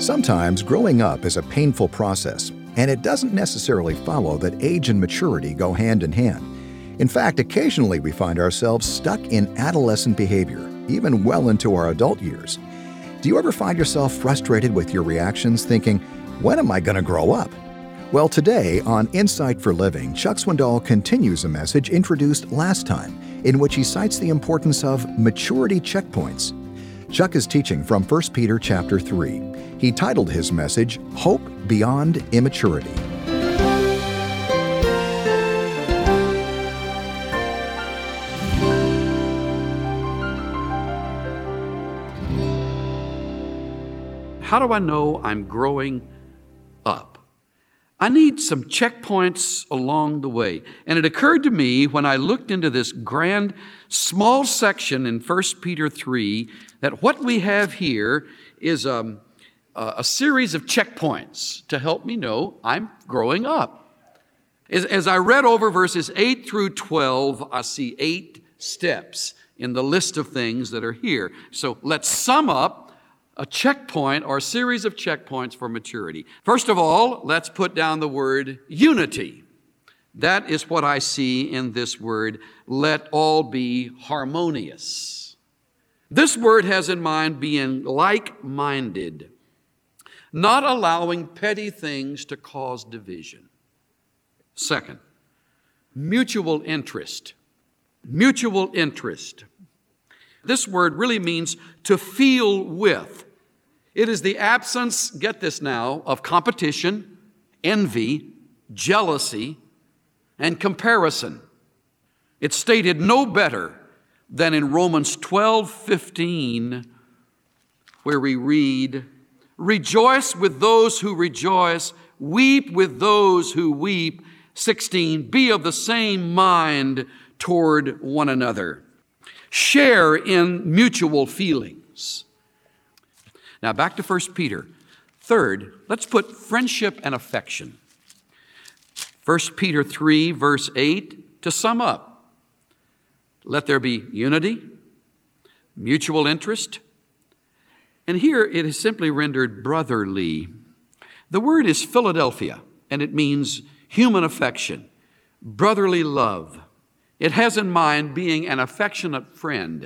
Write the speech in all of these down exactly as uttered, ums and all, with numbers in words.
Sometimes growing up is a painful process, and it doesn't necessarily follow that age and maturity go hand in hand. In fact, occasionally we find ourselves stuck in adolescent behavior, even well into our adult years. Do you ever find yourself frustrated with your reactions, thinking, when am I going to grow up? Well, today on Insight for Living, Chuck Swindoll continues a message introduced last time, in which he cites the importance of maturity checkpoints. Chuck is teaching from First Peter chapter three. He titled his message, Hope Beyond Immaturity. How do I know I'm growing up? I need some checkpoints along the way. And it occurred to me when I looked into this grand, small section in First Peter three that what we have here is um, a series of checkpoints to help me know I'm growing up. As, as I read over verses eight through twelve, I see eight steps in the list of things that are here. So let's sum up a checkpoint or a series of checkpoints for maturity. First of all, let's put down the word unity. That is what I see in this word, let all be harmonious. This word has in mind being like-minded, not allowing petty things to cause division. Second, mutual interest. Mutual interest. This word really means to feel with. It is the absence, get this now, of competition, envy, jealousy, and comparison. It's stated no better than in Romans twelve fifteen, where we read, rejoice with those who rejoice, weep with those who weep. sixteen, be of the same mind toward one another. Share in mutual feelings. Now back to First Peter. Third, let's put friendship and affection. First Peter three, verse eight, to sum up. Let there be unity, mutual interest, and here it is simply rendered brotherly. The word is Philadelphia, and it means human affection, brotherly love. It has in mind being an affectionate friend.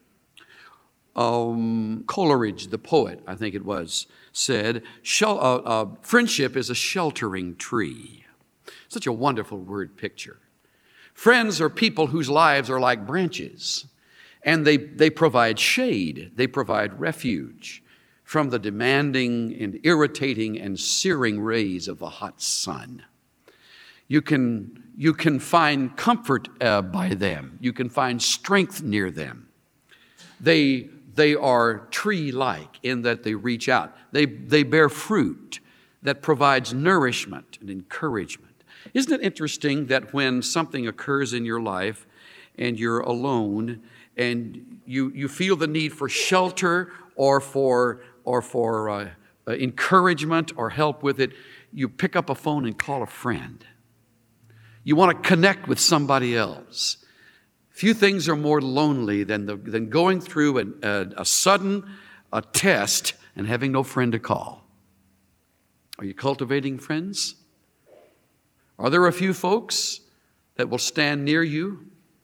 Um, Coleridge, the poet, I think it was, said, Shel- uh, uh, friendship is a sheltering tree. Such a wonderful word picture. Friends are people whose lives are like branches, and they, they provide shade, they provide refuge from the demanding and irritating and searing rays of the hot sun. You can, you can find comfort uh, by them. You can find strength near them. They, they are tree-like in that they reach out. They, they bear fruit that provides nourishment and encouragement. Isn't it interesting that when something occurs in your life and you're alone and you, you feel the need for shelter or for, or for uh, uh, encouragement or help with it, you pick up a phone and call a friend. You want to connect with somebody else. Few things are more lonely than, the, than going through an, a, a sudden a test and having no friend to call. Are you cultivating friends? Are there a few folks that will stand near you?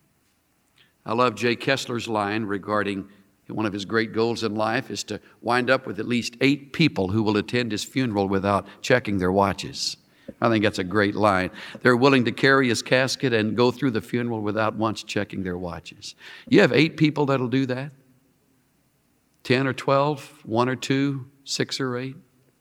I love Jay Kessler's line regarding one of his great goals in life is to wind up with at least eight people who will attend his funeral without checking their watches. I think that's a great line. They're willing to carry his casket and go through the funeral without once checking their watches. You have eight people that'll do that? Ten or twelve? One or two? Six or eight?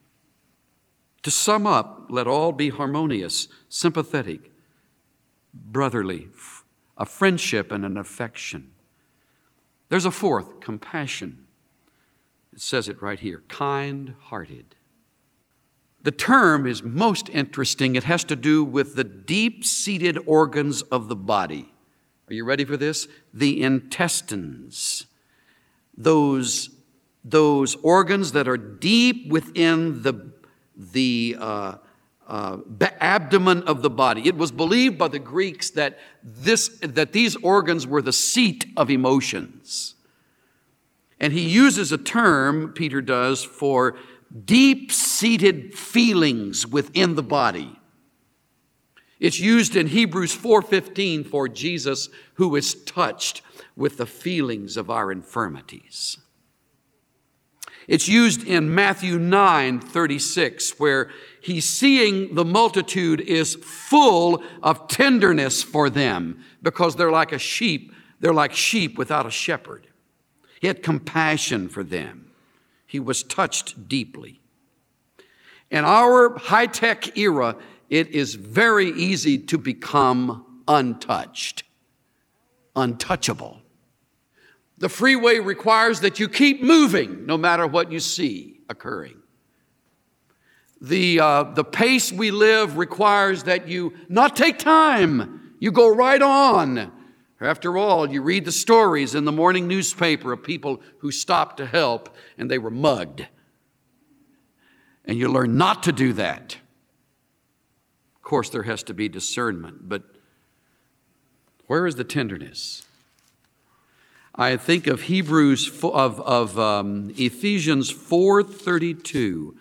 To sum up, let all be harmonious, sympathetic, brotherly, a friendship and an affection. There's a fourth, compassion. It says it right here, kind-hearted. The term is most interesting. It has to do with the deep-seated organs of the body. Are you ready for this? The intestines. Those, those organs that are deep within the, the uh, uh, abdomen of the body. It was believed by the Greeks that, this, that these organs were the seat of emotions. And he uses a term, Peter does, for deep-seated feelings within the body. It's used in Hebrews four fifteen for Jesus who is touched with the feelings of our infirmities. It's used in Matthew nine thirty-six, where he's seeing the multitude is full of tenderness for them because they're like a sheep. They're like sheep without a shepherd. He had compassion for them. He was touched deeply. In our high-tech era, it is very easy to become untouched, untouchable. The freeway requires that you keep moving no matter what you see occurring. The, uh, the pace we live requires that you not take time. You go right on. After all, you read the stories in the morning newspaper of people who stopped to help and they were mugged. And you learn not to do that. Of course, there has to be discernment, but where is the tenderness? I think of Hebrews, of, of um, Ephesians four thirty-two.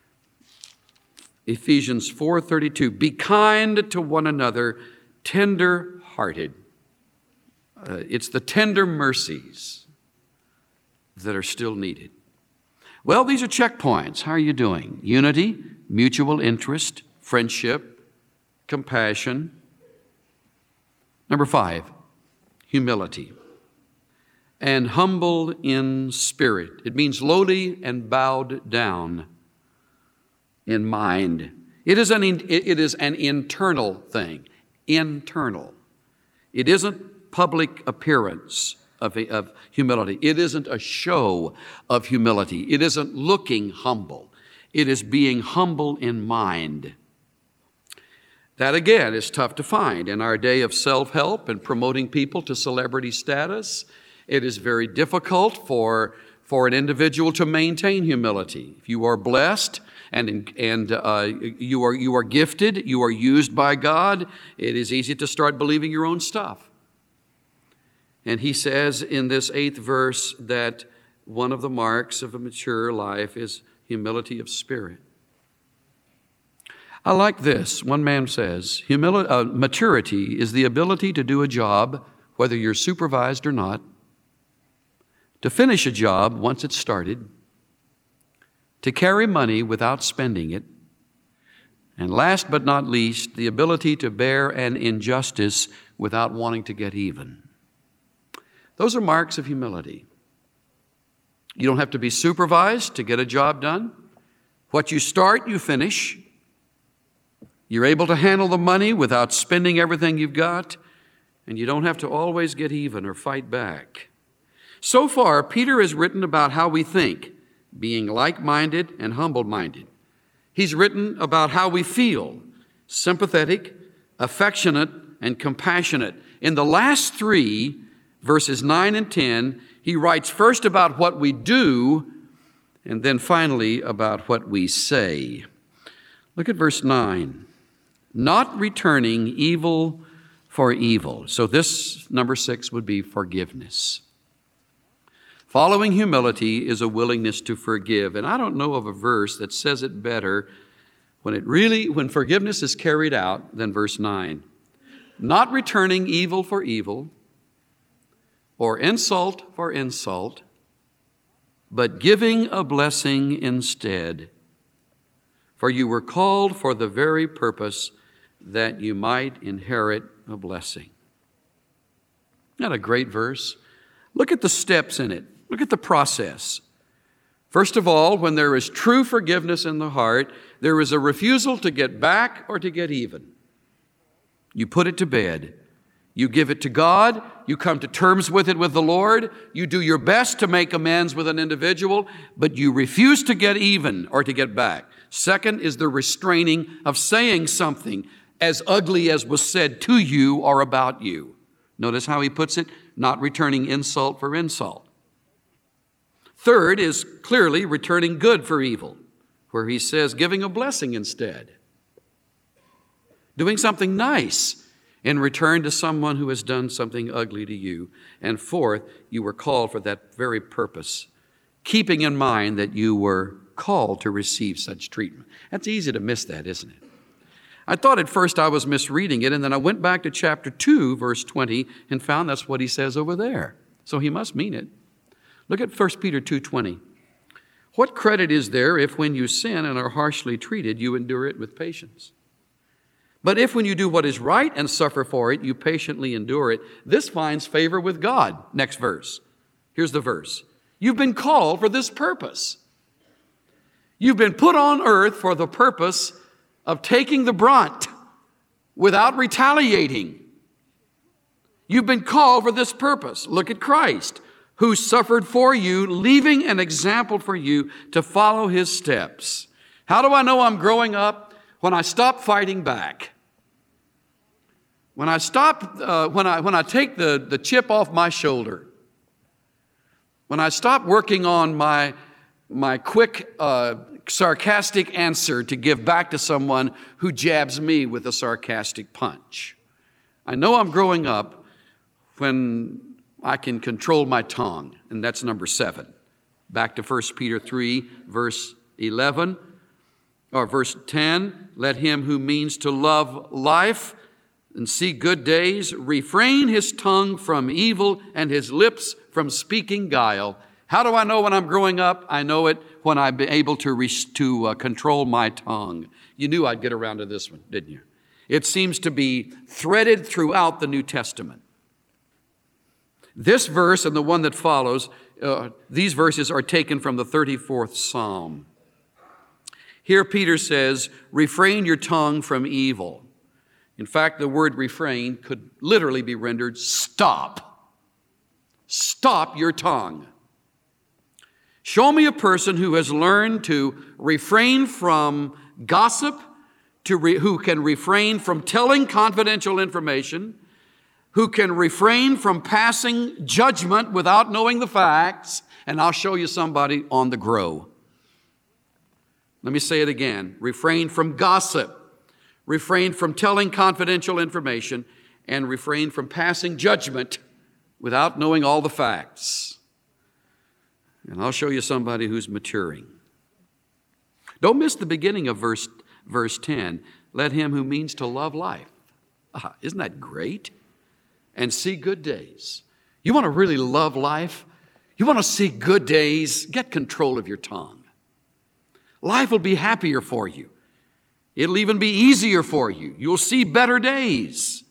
Ephesians four thirty-two. Be kind to one another, tender-hearted. Uh, it's the tender mercies that are still needed. Well, these are checkpoints. How are you doing? Unity, mutual interest, friendship, compassion. Number five, humility. And humble in spirit. It means lowly and bowed down in mind. It is an, it is an internal thing. Internal. It isn't public appearance of, of humility. It isn't a show of humility. It isn't looking humble. It is being humble in mind. That, again, is tough to find. In our day of self-help and promoting people to celebrity status, it is very difficult for, for an individual to maintain humility. If you are blessed and, and uh, you, are, you are gifted, you are used by God, it is easy to start believing your own stuff. And he says in this eighth verse that one of the marks of a mature life is humility of spirit. I like this. One man says, humility, uh, maturity is the ability to do a job, whether you're supervised or not, to finish a job once it's started, to carry money without spending it, and last but not least, the ability to bear an injustice without wanting to get even. Those are marks of humility. You don't have to be supervised to get a job done. What you start, you finish. You're able to handle the money without spending everything you've got, and you don't have to always get even or fight back. So far, Peter has written about how we think, being like-minded and humble-minded. He's written about how we feel, sympathetic, affectionate, and compassionate. In the last three, verses nine and ten, he writes first about what we do, and then finally about what we say. Look at verse nine. Not returning evil for evil. So this, number six, would be forgiveness. Following humility is a willingness to forgive. And I don't know of a verse that says it better when it really, when forgiveness is carried out than verse nine. Not returning evil for evil or insult for insult, but giving a blessing instead. For you were called for the very purpose that you might inherit a blessing. Isn't that a great verse? Look at the steps in it. Look at the process. First of all, when there is true forgiveness in the heart, there is a refusal to get back or to get even. You put it to bed. You give it to God. You come to terms with it with the Lord. You do your best to make amends with an individual, but you refuse to get even or to get back. Second is the restraining of saying something as ugly as was said to you or about you. Notice how he puts it, not returning insult for insult. Third is clearly returning good for evil, where he says giving a blessing instead. Doing something nice in return to someone who has done something ugly to you. And fourth, you were called for that very purpose, keeping in mind that you were called to receive such treatment. That's easy to miss that, isn't it? I thought at first I was misreading it, and then I went back to chapter two, verse twenty, and found that's what he says over there. So he must mean it. Look at First Peter two twenty. What credit is there if when you sin and are harshly treated, you endure it with patience? But if when you do what is right and suffer for it, you patiently endure it, this finds favor with God. Next verse. Here's the verse. You've been called for this purpose. You've been put on earth for the purpose of taking the brunt without retaliating. You've been called for this purpose. Look at Christ, who suffered for you, leaving an example for you to follow his steps. How do I know I'm growing up? When I stop fighting back. When I stop, uh, when I when I take the, the chip off my shoulder. When I stop working on my, my quick, uh, sarcastic answer to give back to someone who jabs me with a sarcastic punch. I know I'm growing up when I can control my tongue, and that's number seven. Back to First Peter three, verse eleven, or verse ten. Let him who means to love life and see good days refrain his tongue from evil and his lips from speaking guile. How do I know when I'm growing up? I know it when I'm able to, re- to uh, control my tongue. You knew I'd get around to this one, didn't you? It seems to be threaded throughout the New Testament. This verse and the one that follows, uh, these verses are taken from the thirty-fourth Psalm. Here Peter says, refrain your tongue from evil. In fact, the word refrain could literally be rendered stop. Stop your tongue. Show me a person who has learned to refrain from gossip, to re- who can refrain from telling confidential information, who can refrain from passing judgment without knowing the facts, and I'll show you somebody on the grow. Let me say it again. Refrain from gossip, refrain from telling confidential information, and refrain from passing judgment without knowing all the facts. And I'll show you somebody who's maturing. Don't miss the beginning of verse, verse ten. Let him who means to love life. Ah, isn't that great? And see good days. You want to really love life? You want to see good days? Get control of your tongue. Life will be happier for you. It'll even be easier for you. You'll see better days.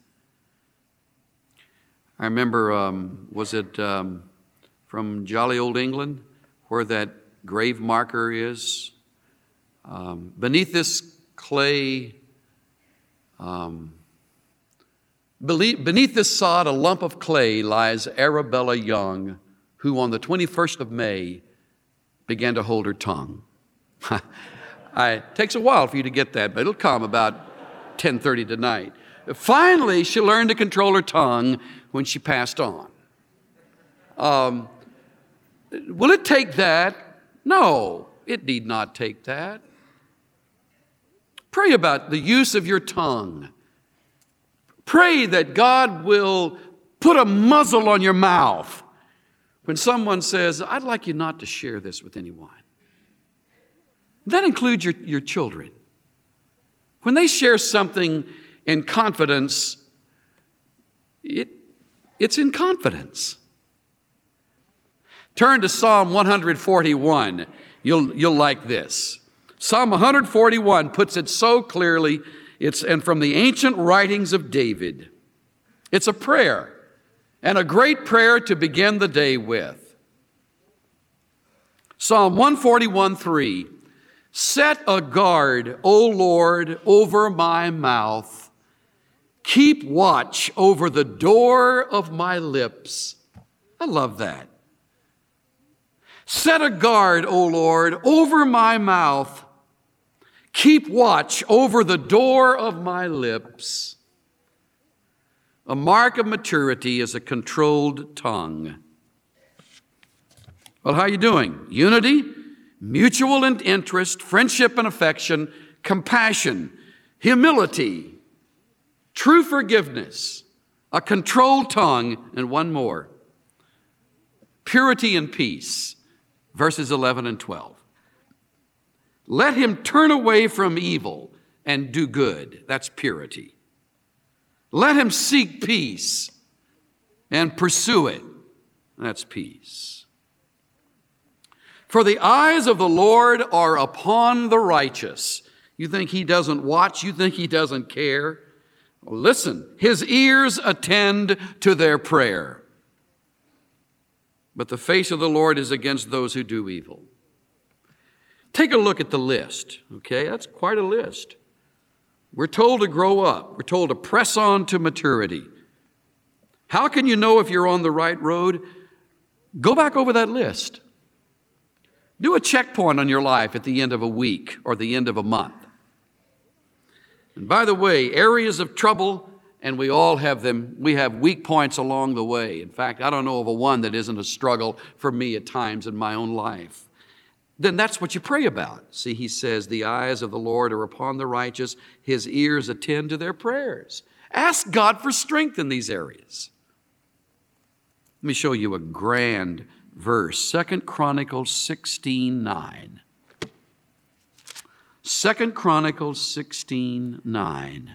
I remember, um, was it um, from jolly old England, where that grave marker is? Um, beneath this clay, um, beneath this sod, a lump of clay lies Arabella Young, who on the twenty-first of May began to hold her tongue. I, it takes a while for you to get that, but it'll come about ten thirty tonight. Finally, she learned to control her tongue when she passed on. Um, will it take that? No, it need not take that. Pray about the use of your tongue. Pray that God will put a muzzle on your mouth when someone says, I'd like you not to share this with anyone. That includes your, your children. When they share something in confidence, it, it's in confidence. Turn to Psalm one forty-one. You'll, you'll like this. Psalm one forty-one puts it so clearly. It's and from the ancient writings of David. It's a prayer, and a great prayer to begin the day with. Psalm one forty-one three. Set a guard, O Lord, over my mouth. Keep watch over the door of my lips. I love that. Set a guard, O Lord, over my mouth. Keep watch over the door of my lips. A mark of maturity is a controlled tongue. Well, how are you doing? Unity, mutual interest, friendship and affection, compassion, humility, true forgiveness, a controlled tongue, and one more. Purity and peace, verses eleven and twelve. Let him turn away from evil and do good. That's purity. Let him seek peace and pursue it. That's peace. For the eyes of the Lord are upon the righteous. You think he doesn't watch? You think he doesn't care? Well, listen, his ears attend to their prayer. But the face of the Lord is against those who do evil. Take a look at the list, okay? That's quite a list. We're told to grow up. We're told to press on to maturity. How can you know if you're on the right road? Go back over that list. Do a checkpoint on your life at the end of a week or the end of a month. And by the way, areas of trouble, and we all have them, we have weak points along the way. In fact, I don't know of a one that isn't a struggle for me at times in my own life. Then that's what you pray about. See, he says, the eyes of the Lord are upon the righteous. His ears attend to their prayers. Ask God for strength in these areas. Let me show you a grand verse. Second Chronicles sixteen nine. Second Chronicles sixteen nine.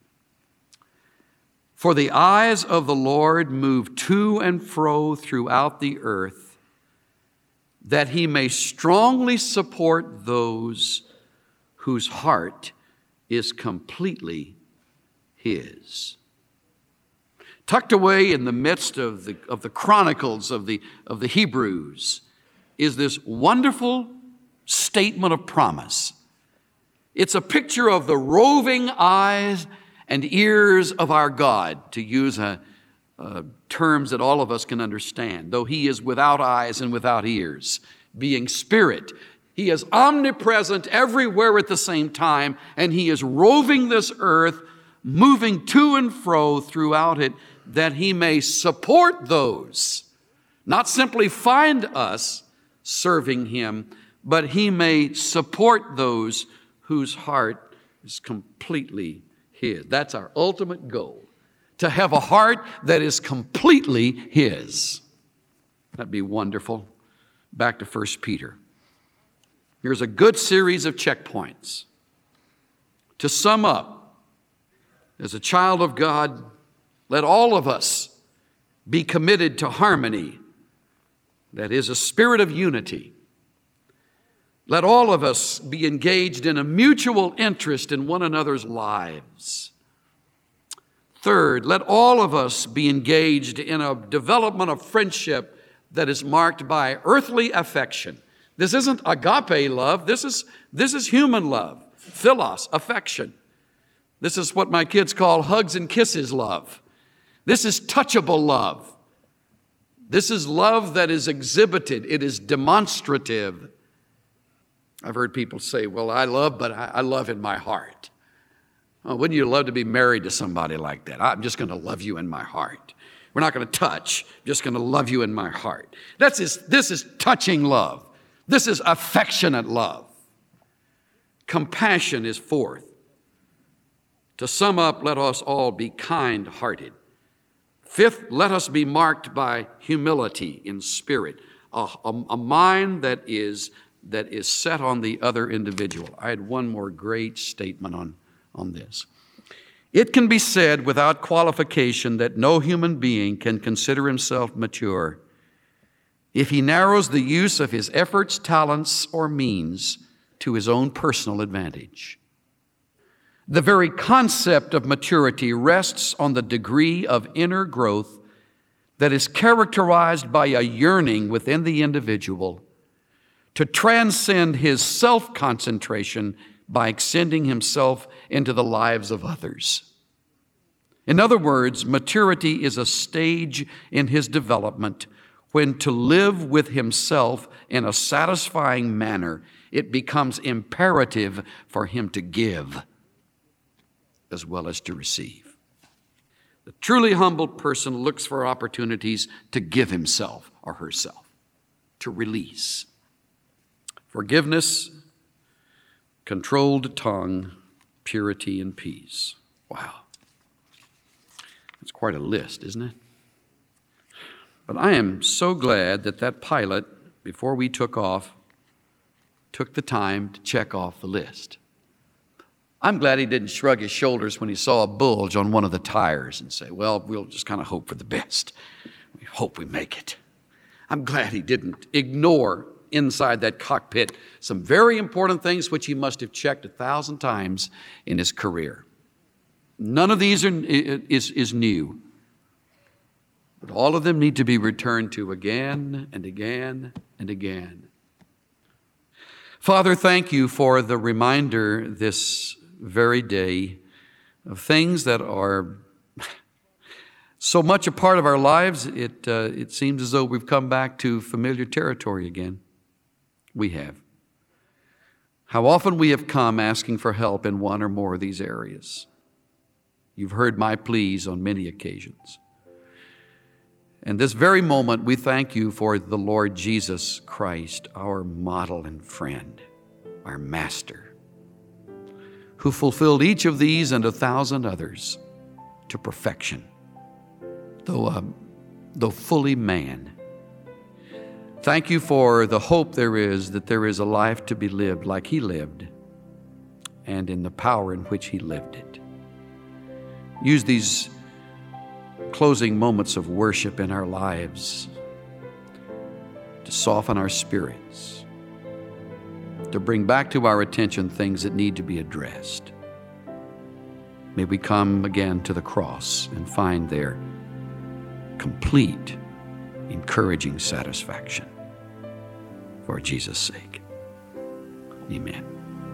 For the eyes of the Lord move to and fro throughout the earth, that he may strongly support those whose heart is completely his. Tucked away in the midst of the, of the chronicles of the, of the Hebrews is this wonderful statement of promise. It's a picture of the roving eyes and ears of our God, to use a Uh, terms that all of us can understand. Though he is without eyes and without ears, being spirit, he is omnipresent everywhere at the same time, and he is roving this earth, moving to and fro throughout it, that he may support those, not simply find us serving him, but he may support those whose heart is completely his. That's our ultimate goal. To have a heart that is completely his. That'd be wonderful. Back to First Peter. Here's a good series of checkpoints. To sum up, as a child of God, let all of us be committed to harmony. That is a spirit of unity. Let all of us be engaged in a mutual interest in one another's lives. Third, let all of us be engaged in a development of friendship that is marked by earthly affection. This isn't agape love. This is, this is human love, philos, affection. This is what my kids call hugs and kisses love. This is touchable love. This is love that is exhibited. It is demonstrative. I've heard people say, well, I love, but I, I love in my heart. Oh, wouldn't you love to be married to somebody like that? I'm just going to love you in my heart. We're not going to touch, just going to love you in my heart. That's is, this is touching love. This is affectionate love. Compassion is fourth. To sum up, let us all be kind-hearted. Fifth, let us be marked by humility in spirit, a, a, a mind that is, that is set on the other individual. I had one more great statement on on this. It can be said without qualification that no human being can consider himself mature if he narrows the use of his efforts, talents, or means to his own personal advantage. The very concept of maturity rests on the degree of inner growth that is characterized by a yearning within the individual to transcend his self-concentration by extending himself into the lives of others. In other words, maturity is a stage in his development when to live with himself in a satisfying manner, it becomes imperative for him to give as well as to receive. The truly humbled person looks for opportunities to give himself or herself, to release. Forgiveness, controlled tongue, purity, and peace. Wow. That's quite a list, isn't it? But I am so glad that that pilot, before we took off, took the time to check off the list. I'm glad he didn't shrug his shoulders when he saw a bulge on one of the tires and say, well, we'll just kind of hope for the best. We hope we make it. I'm glad he didn't ignore inside that cockpit some very important things which he must have checked a thousand times in his career. None of these are, is, is new, but all of them need to be returned to again and again and again. Father, thank you for the reminder this very day of things that are so much a part of our lives, it, uh, it seems as though we've come back to familiar territory again. We have. How often we have come asking for help in one or more of these areas. You've heard my pleas on many occasions. And this very moment, we thank you for the Lord Jesus Christ, our model and friend, our master, who fulfilled each of these and a thousand others to perfection, though, uh, though fully man. Thank you for the hope there is that there is a life to be lived like he lived and in the power in which he lived it. Use these closing moments of worship in our lives to soften our spirits, to bring back to our attention things that need to be addressed. May we come again to the cross and find there complete, encouraging satisfaction. For Jesus' sake. Amen.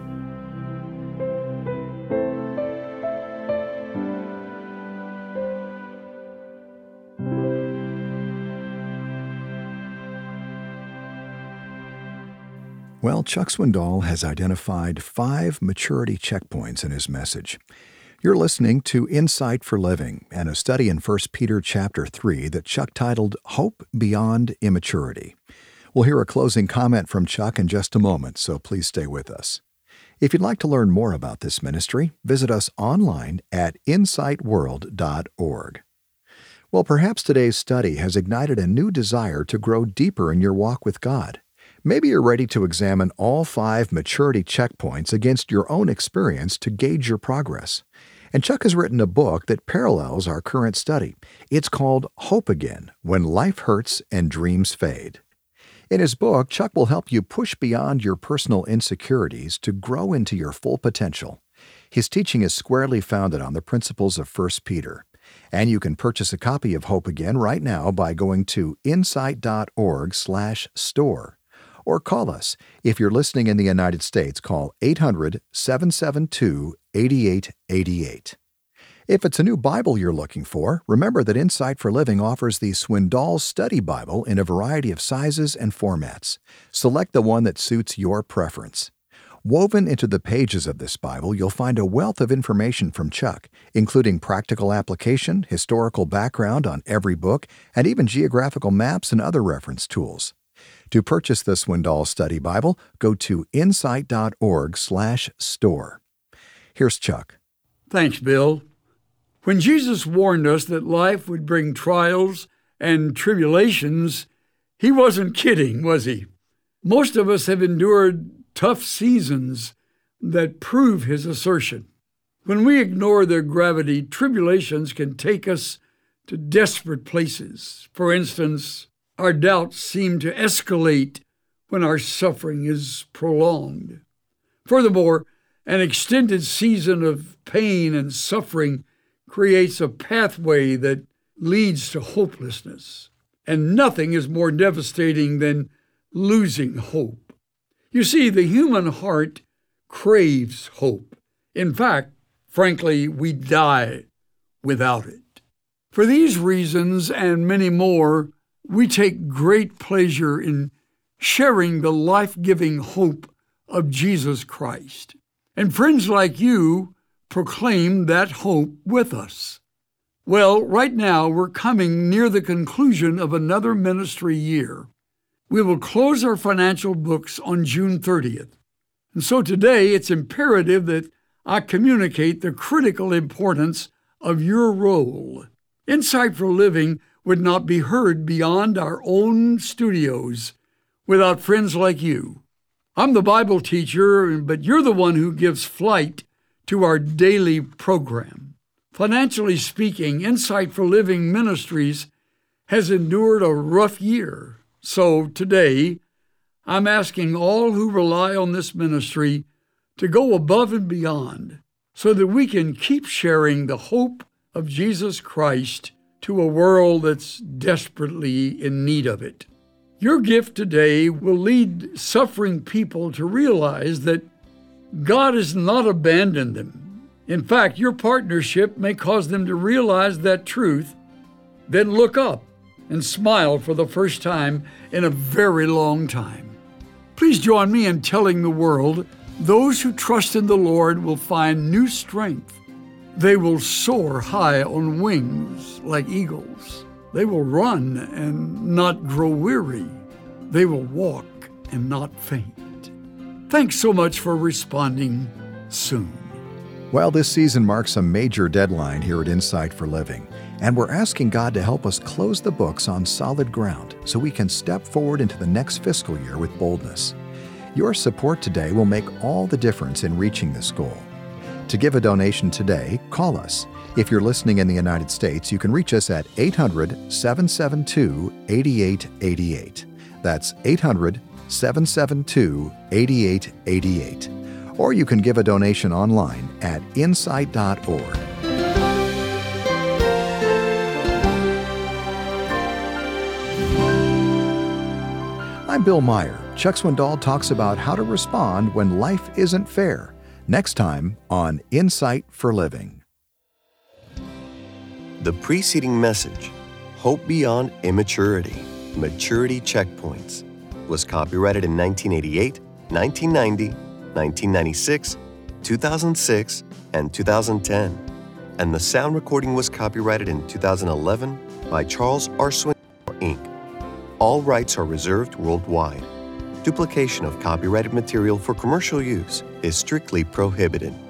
Well, Chuck Swindoll has identified five maturity checkpoints in his message. You're listening to Insight for Living and a study in First Peter chapter three that Chuck titled Hope Beyond Immaturity. We'll hear a closing comment from Chuck in just a moment, so please stay with us. If you'd like to learn more about this ministry, visit us online at insight world dot org. Well, perhaps today's study has ignited a new desire to grow deeper in your walk with God. Maybe you're ready to examine all five maturity checkpoints against your own experience to gauge your progress. And Chuck has written a book that parallels our current study. It's called Hope Again, When Life Hurts and Dreams Fade. In his book, Chuck will help you push beyond your personal insecurities to grow into your full potential. His teaching is squarely founded on the principles of First Peter. And you can purchase a copy of Hope Again right now by going to insight dot org slash store. Or call us. If you're listening in the United States, call eight hundred, seven seven two, eight eight eight eight. If it's a new Bible you're looking for, remember that Insight for Living offers the Swindoll Study Bible in a variety of sizes and formats. Select the one that suits your preference. Woven into the pages of this Bible, you'll find a wealth of information from Chuck, including practical application, historical background on every book, and even geographical maps and other reference tools. To purchase the Swindoll Study Bible, go to insight dot org slash store. Here's Chuck. Thanks, Bill. When Jesus warned us that life would bring trials and tribulations, he wasn't kidding, was he? Most of us have endured tough seasons that prove his assertion. When we ignore their gravity, tribulations can take us to desperate places. For instance, our doubts seem to escalate when our suffering is prolonged. Furthermore, an extended season of pain and suffering creates a pathway that leads to hopelessness. And nothing is more devastating than losing hope. You see, the human heart craves hope. In fact, frankly, we die without it. For these reasons and many more, we take great pleasure in sharing the life-giving hope of Jesus Christ. And friends like you proclaim that hope with us. Well, right now we're coming near the conclusion of another ministry year. We will close our financial books on June thirtieth. And so today it's imperative that I communicate the critical importance of your role. Insight for Living would not be heard beyond our own studios without friends like you. I'm the Bible teacher, but you're the one who gives flight to our daily program. Financially speaking, Insight for Living Ministries has endured a rough year. So today, I'm asking all who rely on this ministry to go above and beyond so that we can keep sharing the hope of Jesus Christ to a world that's desperately in need of it. Your gift today will lead suffering people to realize that God has not abandoned them. In fact, your partnership may cause them to realize that truth, then look up and smile for the first time in a very long time. Please join me in telling the world those who trust in the Lord will find new strength. They will soar high on wings like eagles. They will run and not grow weary. They will walk and not faint. Thanks so much for responding soon. Well, this season marks a major deadline here at Insight for Living, and we're asking God to help us close the books on solid ground so we can step forward into the next fiscal year with boldness. Your support today will make all the difference in reaching this goal. To give a donation today, call us. If you're listening in the United States, you can reach us at eight hundred, seven seven two, eight eight eight eight. That's eight hundred, seven seven two, eight eight eight eight. Or you can give a donation online at insight dot org. I'm Bill Meyer. Chuck Swindoll talks about how to respond when life isn't fair. Next time on Insight for Living. The preceding message, Hope Beyond Immaturity, Maturity Checkpoints, was copyrighted in nineteen eighty-eight, nineteen ninety, nineteen ninety-six, two thousand six, and two thousand ten, and the sound recording was copyrighted in two thousand eleven by Charles R. Swindoll, Incorporated. All rights are reserved worldwide. Duplication of copyrighted material for commercial use is strictly prohibited.